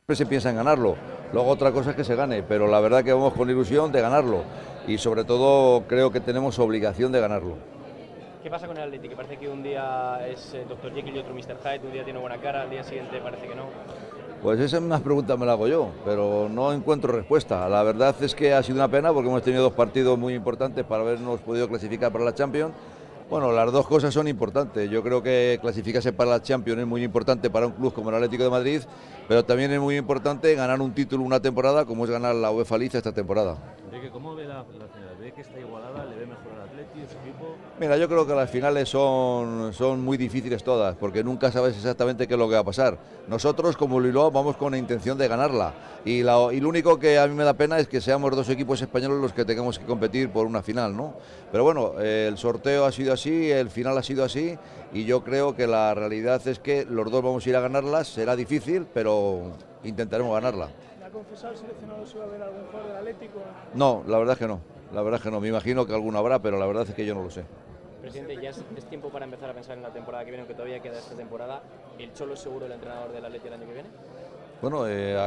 Siempre se piensa en ganarlo, luego otra cosa es que se gane, pero la verdad que vamos con ilusión de ganarlo y sobre todo creo que tenemos obligación de ganarlo. ¿Qué pasa con el Atleti? Que parece que un día es Dr. Jekyll y otro Mr. Hyde, un día tiene buena cara, al día siguiente parece que no. Pues esa es más pregunta me la hago yo, pero no encuentro respuesta. La verdad es que ha sido una pena porque hemos tenido dos partidos muy importantes para habernos podido clasificar para la Champions. Bueno, las dos cosas son importantes. Yo creo que clasificarse para la Champions es muy importante para un club como el Atlético de Madrid, pero también es muy importante ganar un título una temporada como es ganar la UEFA League esta temporada. Enrique, ¿cómo ve la final? ¿Ve que está igualada? ¿Le ve mejor al Atleti, su equipo? Mira, yo creo que las finales son muy difíciles todas, porque nunca sabes exactamente qué es lo que va a pasar. Nosotros, como Bilbao, vamos con la intención de ganarla. Y lo único que a mí me da pena es que seamos dos equipos españoles los que tengamos que competir por una final, ¿no? Pero bueno, el sorteo ha sido así, el final ha sido así, y yo creo que la realidad es que los dos vamos a ir a ganarlas. Será difícil, pero intentaremos ganarla. ¿Le ha confesado el seleccionado si va a haber algún jugador del Atlético? No, la verdad es que no. La verdad es que no. Me imagino que alguno habrá, pero la verdad es que yo no lo sé. Presidente, ya es tiempo para empezar a pensar en la temporada que viene, aunque todavía queda esta temporada. ¿El Cholo es seguro el entrenador del Atleti el año que viene? Bueno,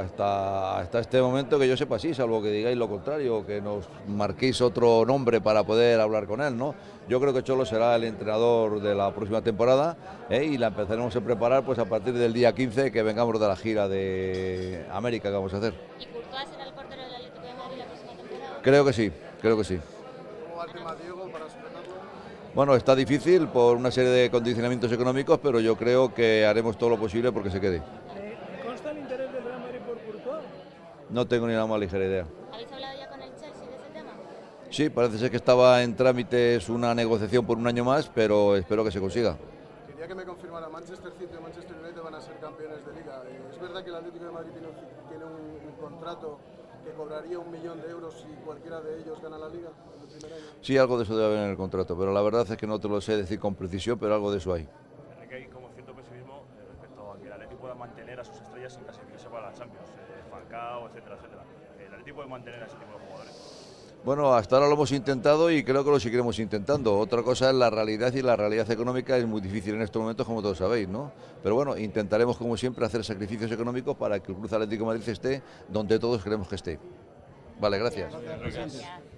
hasta este momento que yo sepa sí, salvo que digáis lo contrario, que nos marquéis otro nombre para poder hablar con él, ¿no? Yo creo que Cholo será el entrenador de la próxima temporada, y la empezaremos a preparar pues a partir del día 15 que vengamos de la gira de América que vamos a hacer. ¿Y Courtois será el portero del Atlético de Madrid la próxima temporada? Creo que sí, creo que sí. ¿Cómo va el tema Diego para sujetarlo? Bueno, está difícil por una serie de condicionamientos económicos, pero yo creo que haremos todo lo posible porque se quede. ¿Le consta el interés del Real Madrid por Courtois? No tengo ni la más ligera idea. ¿Habéis hablado ya con el Chelsea de ese tema? Sí, parece ser que estaba en trámites una negociación por un año más, pero espero que se consiga. Quería que me confirmara, Manchester City y Manchester United van a ser campeones de Liga. ¿Es verdad que el Atlético de Madrid tiene un contrato que cobraría 1 millón de euros si cualquiera de ellos gana la Liga en el primer año? Sí, algo de eso debe haber en el contrato, pero la verdad es que no te lo sé decir con precisión, pero algo de eso hay. Enrique, hay como cierto pesimismo respecto a que el Atleti pueda mantener a sus estrellas sin clasificarse para la Champions, Falcao, etcétera, etcétera. ¿El Atleti puede mantener a ese tipo de jugadores? Bueno, hasta ahora lo hemos intentado y creo que lo seguiremos intentando. Otra cosa es la realidad y la realidad económica es muy difícil en estos momentos, como todos sabéis, ¿no? Pero bueno, intentaremos como siempre hacer sacrificios económicos para que el Club Atlético de Madrid esté donde todos queremos que esté. Vale, gracias. Gracias.